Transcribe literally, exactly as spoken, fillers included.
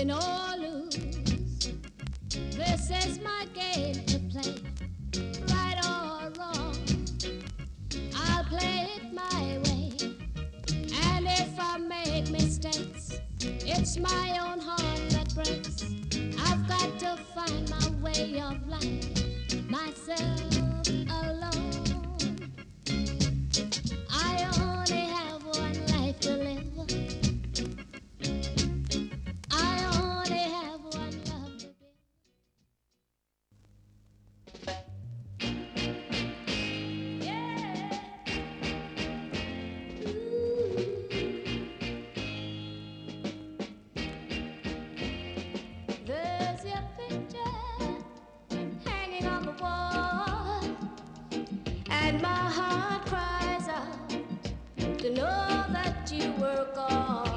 win or lose. This is my game to play, right or wrong. I'll play it my way, and if I make mistakes, it's my own heart that breaks. I've got to find my way of life, myself alone. I only have one life to live. I only have one love to give. Yeah. Ooh. There's your picture hanging on the wall, and my heart cries out to know that you were gone.